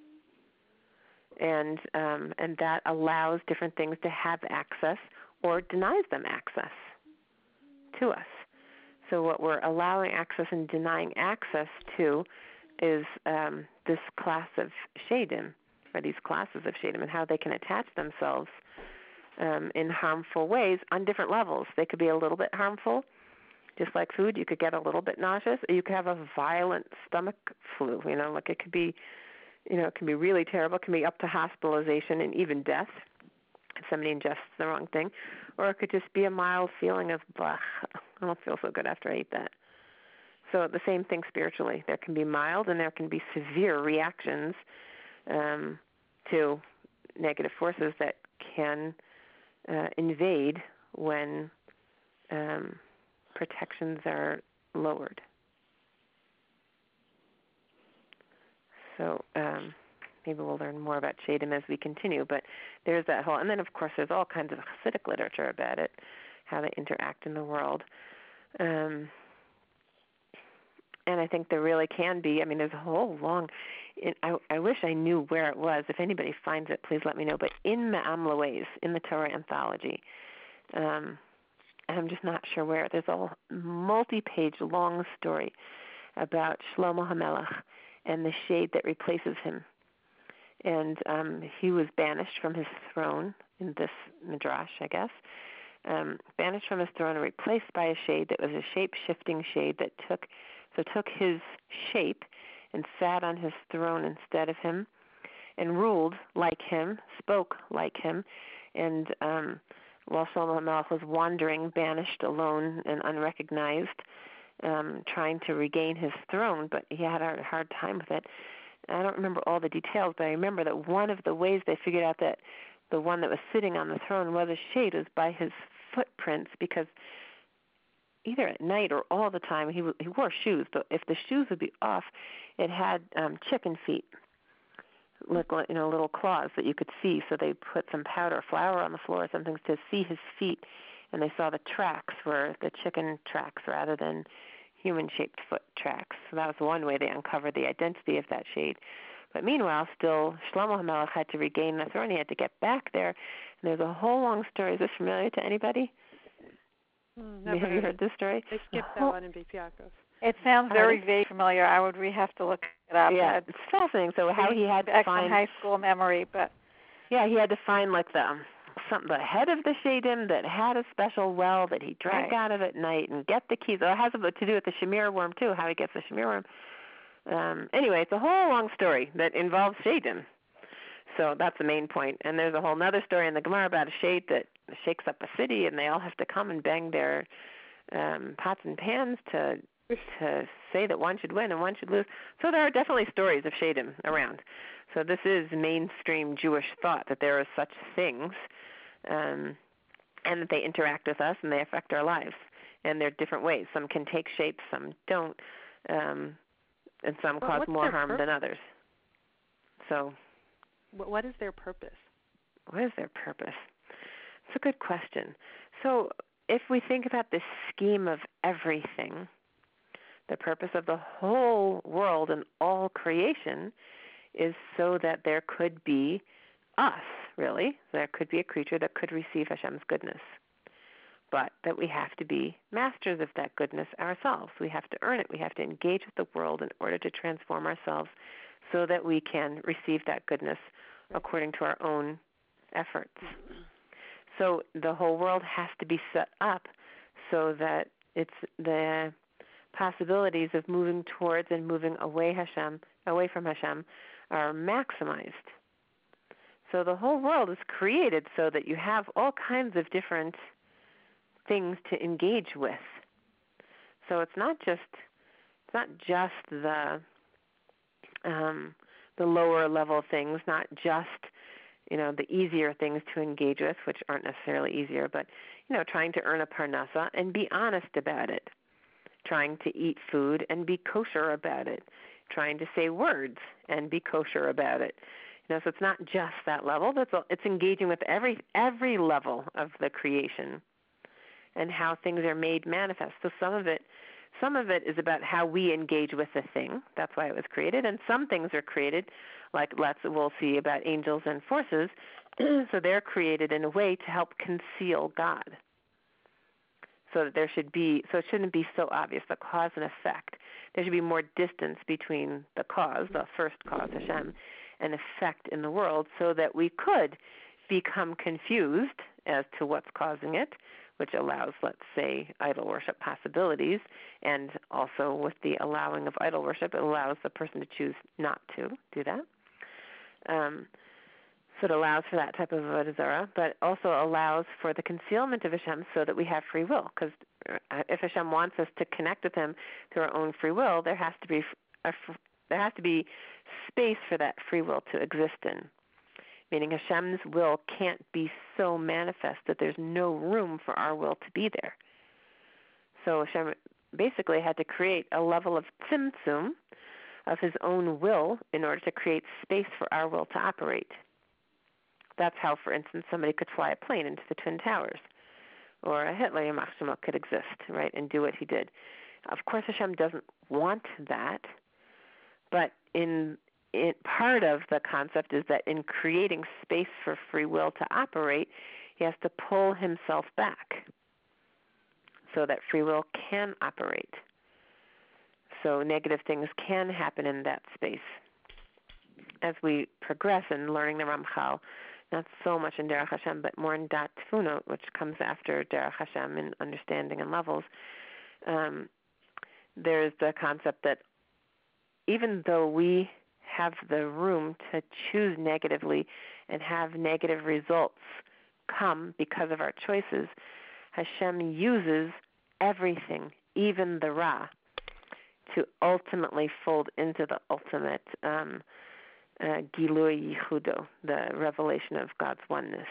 And um, and that allows different things to have access or denies them access to us. So what we're allowing access and denying access to is um, this class of shadim, or these classes of shadim, and how they can attach themselves um, in harmful ways on different levels. They could be a little bit harmful, just like food. You could get a little bit nauseous, or you could have a violent stomach flu. You know, like it could be, you know, it can be really terrible. It can be up to hospitalization and even death if somebody ingests the wrong thing. Or it could just be a mild feeling of, bah, I don't feel so good after I ate that. So the same thing spiritually. There can be mild and there can be severe reactions um, to negative forces that can uh, invade when um, protections are lowered. So um, maybe we'll learn more about shadim as we continue, but there's that whole, and then of course there's all kinds of Hasidic literature about it, how they interact in the world. Um, and I think there really can be, I mean, there's a whole long, it, I, I wish I knew where it was. If anybody finds it, please let me know. But in Me'am Lo'ez, in the Torah Anthology, um, I'm just not sure where, there's a multi-page long story about Shlomo HaMelech and the shade that replaces him. And um, he was banished from his throne in this midrash, I guess, um, banished from his throne and replaced by a shade that was a shape-shifting shade that took, so took his shape and sat on his throne instead of him and ruled like him, spoke like him. And um, while Shlomo HaMelech was wandering, banished, alone, and unrecognized, um, trying to regain his throne, but he had a hard time with it. I don't remember all the details, but I remember that one of the ways they figured out that the one that was sitting on the throne was a shade was by his footprints, because either at night or all the time he he wore shoes, but if the shoes would be off, it had um, chicken feet, like, you know, little claws that you could see. So they put some powder, flour on the floor or something to see his feet, and they saw the tracks were the chicken tracks rather than human-shaped foot tracks. So that was one way they uncovered the identity of that shade. But meanwhile, still, Shlomo HaMelech had to regain the throne. He had to get back there. And there's a whole long story. Is this familiar to anybody? Mm, Have you heard this story? I skipped that one in Beis Yaakov. It sounds very vague familiar. I would we have to look it up. Yeah, it's fascinating. So how he had to find high school memory, but yeah, he had to find like the um, some the head of the shadim that had a special well that he drank right. out of at night and get the keys. Oh, it has to do with the shamir worm too. How he gets the shamir worm. Um, anyway, it's a whole long story that involves shadim. So that's the main point. And there's a whole other story in the Gemara about a shade that shakes up a city, and they all have to come and bang their um, pots and pans to to say that one should win and one should lose. So there are definitely stories of shadim around. So this is mainstream Jewish thought that there are such things, um, and that they interact with us and they affect our lives. And they're different ways. Some can take shape, some don't, um, and some well, cause more harm pur- than others. So what is their purpose? What is their purpose? It's a good question. So if we think about this scheme of everything, the purpose of the whole world and all creation is so that there could be us, really. There could be a creature that could receive Hashem's goodness. But that we have to be masters of that goodness ourselves. We have to earn it. We have to engage with the world in order to transform ourselves so that we can receive that goodness according to our own efforts. So the whole world has to be set up so that it's the possibilities of moving towards and moving away Hashem, away from Hashem, are maximized. So the whole world is created so that you have all kinds of different things to engage with. So it's not just it's not just the um, the lower level things, not just you know the easier things to engage with, which aren't necessarily easier, but you know trying to earn a parnasa and be honest about it, trying to eat food and be kosher about it, trying to say words and be kosher about it. You know, so it's not just that level. That's all, it's engaging with every every level of the creation and how things are made manifest. So some of it, some of it is about how we engage with the thing. That's why it was created. And some things are created, like let's we'll see about angels and forces. So they're created in a way to help conceal God. So that there should be, so it shouldn't be so obvious, the cause and effect. There should be more distance between the cause, the first cause, Hashem, and effect in the world, so that we could become confused as to what's causing it, which allows, let's say, idol worship possibilities, and also with the allowing of idol worship, it allows the person to choose not to do that. Um, so it allows for that type of avodah zarah, but also allows for the concealment of Hashem so that we have free will. Because if Hashem wants us to connect with Him through our own free will, there has to be a, there has to be space for that free will to exist in. Meaning Hashem's will can't be so manifest that there's no room for our will to be there. So Hashem basically had to create a level of tzimtzum of His own will in order to create space for our will to operate. That's how, for instance, somebody could fly a plane into the Twin Towers, or a Hitler Yamach Shemo could exist, right, and do what he did. Of course, Hashem doesn't want that, but in It, part of the concept is that in creating space for free will to operate, he has to pull himself back so that free will can operate. So negative things can happen in that space. As we progress in learning the Ramchal, not so much in Derech Hashem, but more in Dat Tfunot, which comes after Derech Hashem in understanding and levels, um, there's the concept that even though we have the room to choose negatively and have negative results come because of our choices, Hashem uses everything, even the Ra, to ultimately fold into the ultimate um, uh, Gilui Yichudo, the revelation of God's oneness.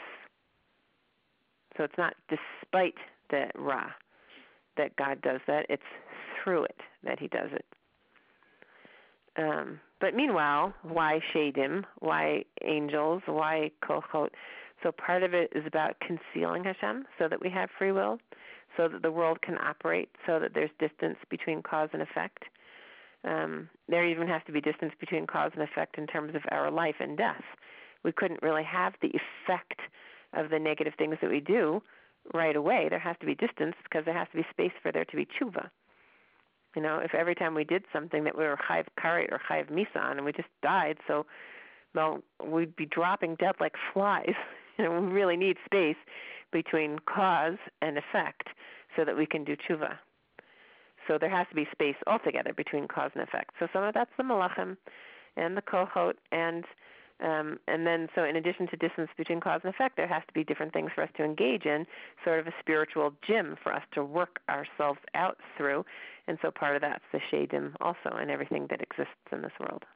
So it's not despite the Ra that God does that, it's through it that He does it. Um, but meanwhile, why Shadim? Why angels? Why Kohot? So part of it is about concealing Hashem so that we have free will, so that the world can operate, so that there's distance between cause and effect. Um, there even has to be distance between cause and effect in terms of our life and death. We couldn't really have the effect of the negative things that we do right away. There has to be distance because there has to be space for there to be tshuva. You know, if every time we did something that we were chayiv karet or chayiv misa on and we just died, so, well, we'd be dropping dead like flies. You know, we really need space between cause and effect so that we can do tshuva. So there has to be space altogether between cause and effect. So some of that's the malachim and the kohot, and um, and then so in addition to distance between cause and effect, there has to be different things for us to engage in, sort of a spiritual gym for us to work ourselves out through. And so part of that's the shadim also and everything that exists in this world.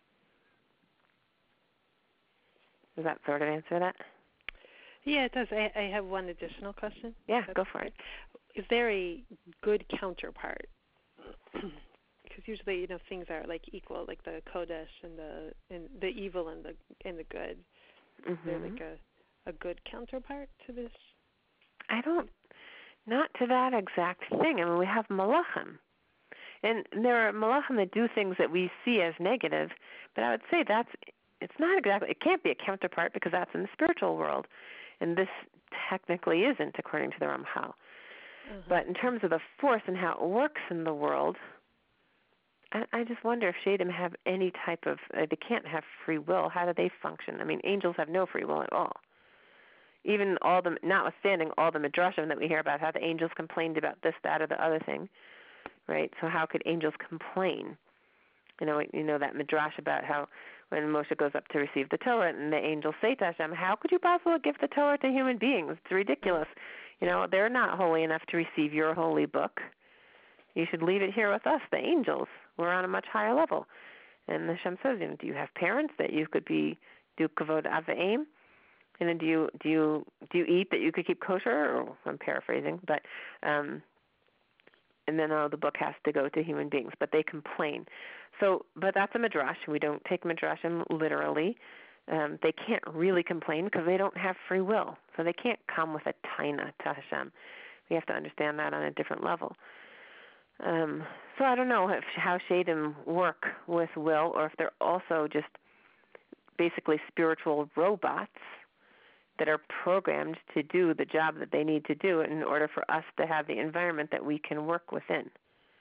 Does that sort of answer that? Yeah, it does. I, I have one additional question. Yeah, go for it. Is there a good counterpart? Because usually, you know, things are like equal, like the kodesh and the and the evil and the and the good. Mm-hmm. Is there like a a good counterpart to this? I don't. Not to that exact thing. I mean, we have malachim, and there are malachim that do things that we see as negative. But I would say that's it's not exactly. It can't be a counterpart because that's in the spiritual world, and this technically isn't, according to the Ramchal. Uh-huh. But in terms of the force and how it works in the world, I, I just wonder if Shadim have any type of, uh, they can't have free will. How do they function? I mean, angels have no free will at all. even all the, notwithstanding all the midrashim that we hear about how the angels complained about this, that, or the other thing, right? So how could angels complain? You know, you know that midrash about how when Moshe goes up to receive the Torah and the angels say to Hashem, how could you possibly give the Torah to human beings? It's ridiculous. You know, they're not holy enough to receive your holy book. You should leave it here with us, the angels. We're on a much higher level. And Hashem says, you know, do you have parents that you could be, do kavod avim? And then do you do you do you eat that you could keep kosher? Or I'm paraphrasing, but um, and then oh, the book has to go to human beings, but they complain. So, but that's a midrash. We don't take midrashim literally. Um, they can't really complain because they don't have free will, so they can't come with a taina to Hashem. We have to understand that on a different level. Um, so I don't know if, how Shadim work with will, or if they're also just basically spiritual robots that are programmed to do the job that they need to do in order for us to have the environment that we can work within.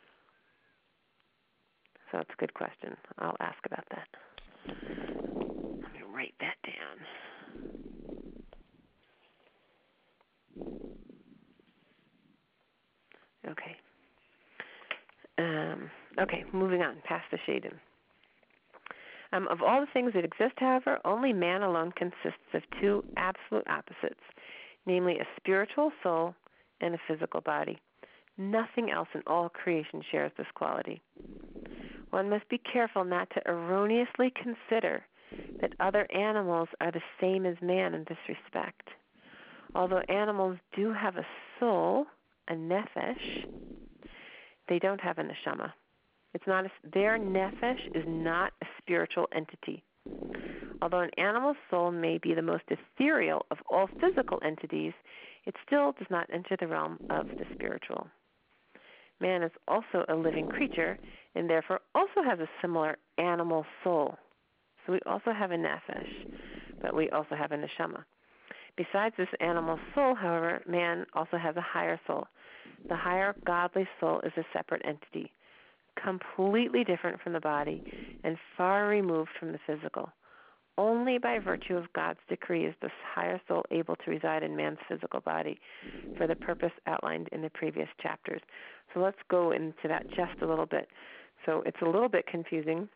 So it's a good question. I'll ask about that. Let me write that down. Okay. Um, okay, moving on, past the Shadim. Um, of all the things that exist, however, only man alone consists of two absolute opposites, namely a spiritual soul and a physical body. Nothing else in all creation shares this quality. One must be careful not to erroneously consider that other animals are the same as man in this respect. Although animals do have a soul, a nefesh, they don't have a neshama. It's not a, their nefesh is not a spiritual entity. Although an animal's soul may be the most ethereal of all physical entities, it still does not enter the realm of the spiritual. Man is also a living creature and therefore also has a similar animal soul. So we also have a nefesh, but we also have a neshama. Besides this animal soul, however, man also has a higher soul. The higher godly soul is a separate entity, completely different from the body and far removed from the physical. Only by virtue of God's decree is this higher soul able to reside in man's physical body for the purpose outlined in the previous chapters. So let's go into that just a little bit. So it's a little bit confusing,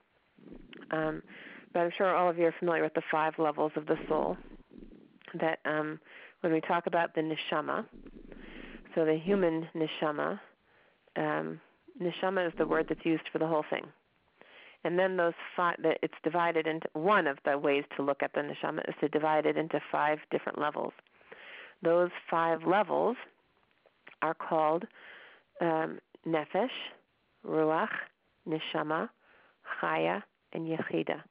um, but I'm sure all of you are familiar with the five levels of the soul. That um, when we talk about the neshama, so the human neshama, um, neshama is the word that's used for the whole thing. And then those five, that it's divided into, one of the ways to look at the neshama is to divide it into five different levels. Those five levels are called um, nefesh, ruach, neshama, chaya, and yechida.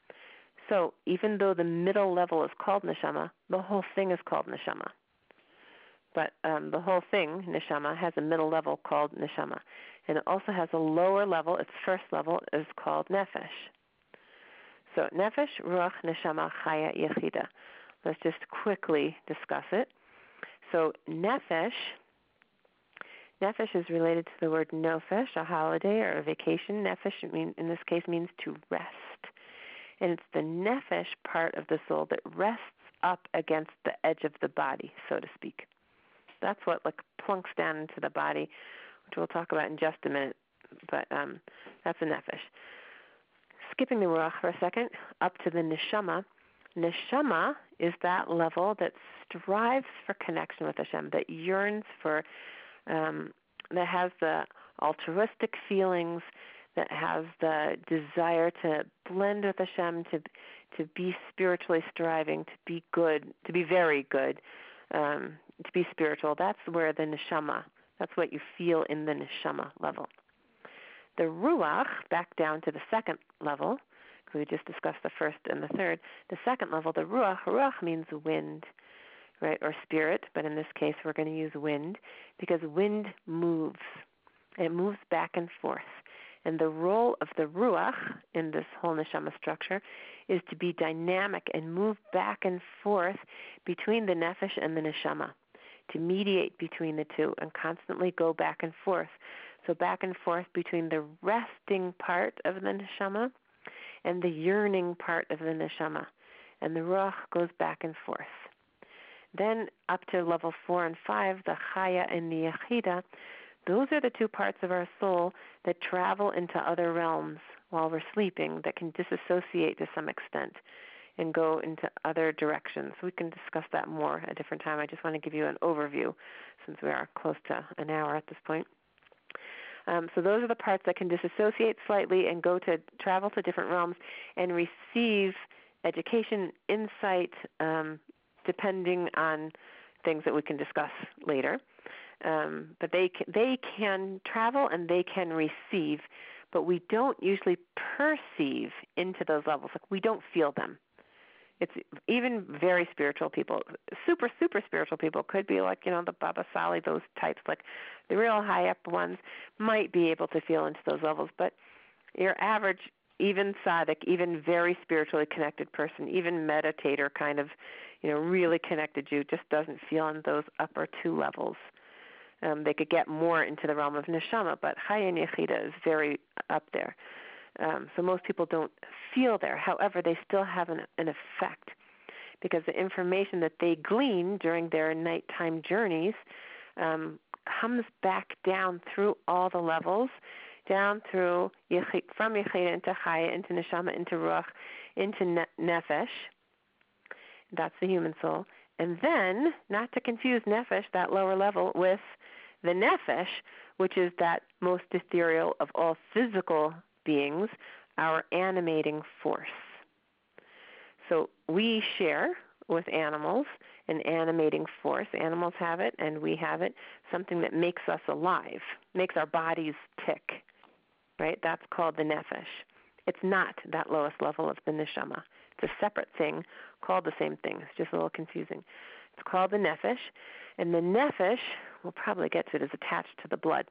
So even though the middle level is called neshama, the whole thing is called neshama. But um, the whole thing, neshama, has a middle level called neshama. And it also has a lower level, its first level is called nefesh. So nefesh, ruach, neshama, chaya, yechida. Let's just quickly discuss it. So nefesh, nefesh is related to the word nofesh, a holiday or a vacation. Nefesh, mean, in this case, means to rest. And it's the nefesh part of the soul that rests up against the edge of the body, so to speak. That's what like plunks down into the body, which we'll talk about in just a minute. But um, that's a nefesh. Skipping the ruach for a second, up to the neshama. Neshama is that level that strives for connection with Hashem, that yearns for, um, that has the altruistic feelings, that has the desire to blend with Hashem, to to be spiritually striving, to be good, to be very good, um, to be spiritual. That's where the neshama, that's what you feel in the neshama level. The ruach, back down to the second level, because we just discussed the first and the third. The second level, the ruach, ruach means wind, right, or spirit, but in this case we're going to use wind, because wind moves. It moves back and forth. And the role of the ruach in this whole neshama structure is to be dynamic and move back and forth between the nefesh and the neshama, to mediate between the two and constantly go back and forth. So back and forth between the resting part of the neshama and the yearning part of the neshama. And the ruach goes back and forth. Then up to level four and five, the Chaya and the Yechida, those are the two parts of our soul that travel into other realms while we're sleeping, that can disassociate to some extent and go into other directions. We can discuss that more at a different time. I just want to give you an overview since we are close to an hour at this point. Um, so those are the parts that can disassociate slightly and go to travel to different realms and receive education, insight, um, depending on things that we can discuss later. Um, but they can, they can travel and they can receive, but we don't usually perceive into those levels. Like we don't feel them. It's even very spiritual people, super, super spiritual people could be like, you know, the Baba Sali, those types, like the real high up ones might be able to feel into those levels. But your average, even sadhak, even very spiritually connected person, even meditator kind of, you know, really connected Jew just doesn't feel in those upper two levels. Um, they could get more into the realm of neshama, but Chaya and Yechida is very up there. Um, so most people don't feel there. However, they still have an, an effect because the information that they glean during their nighttime journeys um, comes back down through all the levels, down through Yechid, from Yechida into Chaya, into Neshama, into Ruach, into ne- Nefesh. That's the human soul. And then, not to confuse Nefesh, that lower level, with the Nefesh, which is that most ethereal of all physical beings, our animating force. So we share with animals an animating force. Animals have it and we have it, something that makes us alive, makes our bodies tick, right? That's called the nefesh. It's not that lowest level of the neshama. It's a separate thing called the same thing. It's just a little confusing. It's called the nefesh, and the nefesh, we'll probably get to it, is attached to the blood.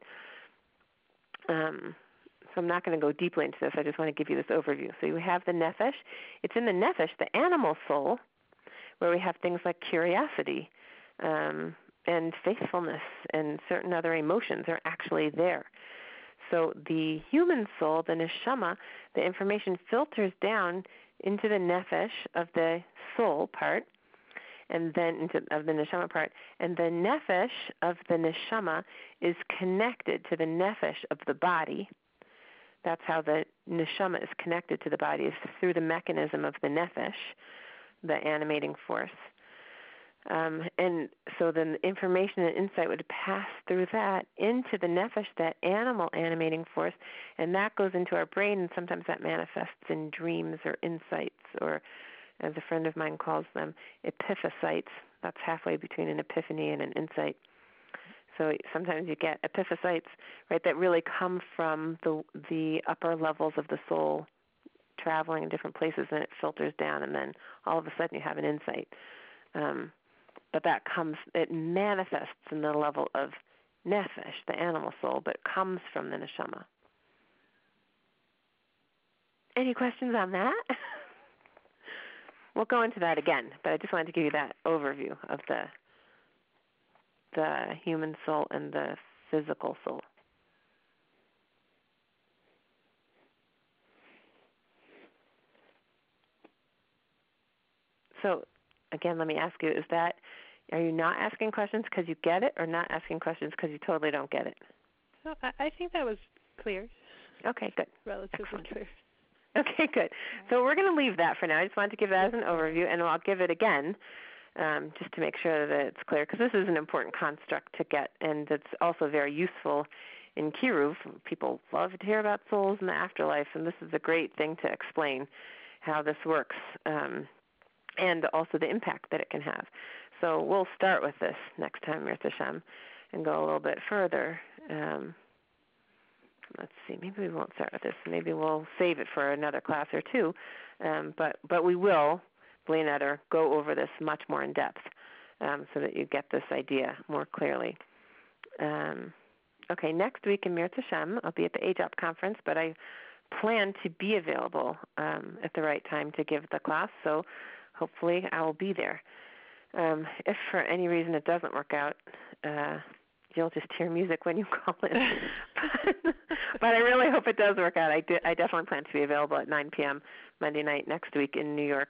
Um, So I'm not going to go deeply into this. I just want to give you this overview. So you have the nefesh. It's in the nefesh, the animal soul, where we have things like curiosity um, and faithfulness and certain other emotions are actually there. So the human soul, the neshama, the information filters down into the nefesh of the soul part, and then into of the neshama part, and the nefesh of the neshama is connected to the nefesh of the body. That's how the neshama is connected to the body, is through the mechanism of the nefesh, the animating force. Um, and so then the information and insight would pass through that into the nefesh, that animal animating force, and that goes into our brain, and sometimes that manifests in dreams or insights, or as a friend of mine calls them, epiphysites. That's halfway between an epiphany and an insight. So sometimes you get epiphysites, right, that really come from the the upper levels of the soul traveling in different places, and it filters down, and then all of a sudden you have an insight. Um, but that comes, it manifests in the level of nefesh, the animal soul, but comes from the neshama. Any questions on that? We'll go into that again, but I just wanted to give you that overview of the the human soul and the physical soul. So, again, let me ask you, is that, are you not asking questions because you get it, or not asking questions because you totally don't get it? No, I, I think that was clear. Okay, good. Relatively Excellent. clear. Okay, good. So we're going to leave that for now. I just wanted to give that as an overview, and I'll give it again um, just to make sure that it's clear, because this is an important construct to get, and it's also very useful in Kiruv. People love to hear about souls and the afterlife, and this is a great thing to explain how this works, um, and also the impact that it can have. So we'll start with this next time, Mirza Hashem, and go a little bit further. Um, let's see, maybe we won't start with this. Maybe we'll save it for another class or two, um, but, but we will, Blaine, go over this much more in depth um, so that you get this idea more clearly. Um, okay, next week in Mirza Hashem, I'll be at the A J O P conference, but I plan to be available um, at the right time to give the class, so hopefully I will be there. Um, if for any reason it doesn't work out, uh, you'll just hear music when you call in. but, but I really hope it does work out. I, do, I definitely plan to be available at nine p.m. Monday night next week in New York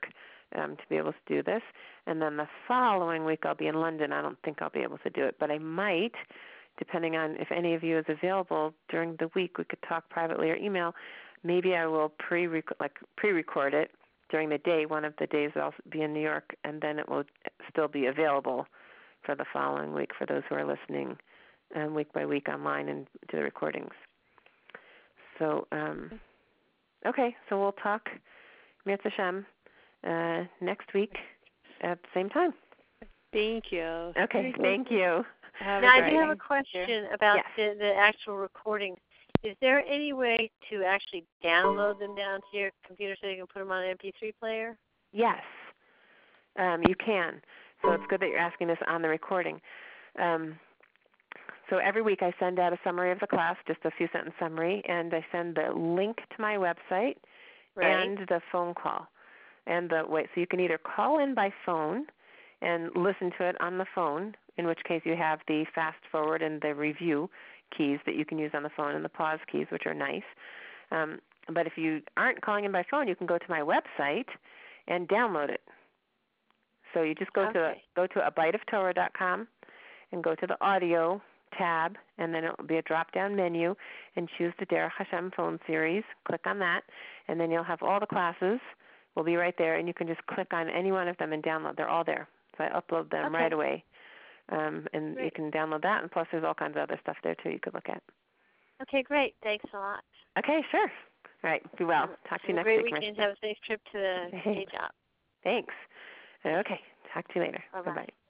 um, to be able to do this. And then the following week I'll be in London. I don't think I'll be able to do it, but I might, depending on if any of you is available during the week. We could talk privately or email. Maybe I will pre like pre-record it during the day. One of the days I'll be in New York, and then it will still be available for the following week for those who are listening um, week by week online and to the recordings. So, um, okay, so we'll talk, Mirza Hashem, uh, next week at the same time. Thank you. Okay, thank you. Have now, I do have a question about yes. the, the actual recordings. Is there any way to actually download them down to your computer so you can put them on an M P three player? Yes, um, you can. So it's good that you're asking this on the recording. Um, so every week I send out a summary of the class, just a few sentence summary, and I send the link to my website right. and the phone call. And the wait, so you can either call in by phone and listen to it on the phone, in which case you have the fast forward and the review keys that you can use on the phone and the pause keys, which are nice. Um, but if you aren't calling in by phone, you can go to my website and download it. So you just go okay. to go to a bite of torah dot com and go to the audio tab, and then it will be a drop-down menu, and choose the Derech Hashem phone series. Click on that, and then you'll have all the classes will be right there, and you can just click on any one of them and download. They're all there. So I upload them okay. right away. Um, and great. you can download that, and plus there's all kinds of other stuff there too you could look at. Okay, great. Thanks a lot. Okay, sure. All right, be well. Talk to you have next a great week. Great weekend. Have a safe trip to the Thanks. day job. Thanks. Okay, talk to you later. Bye-bye. Bye-bye.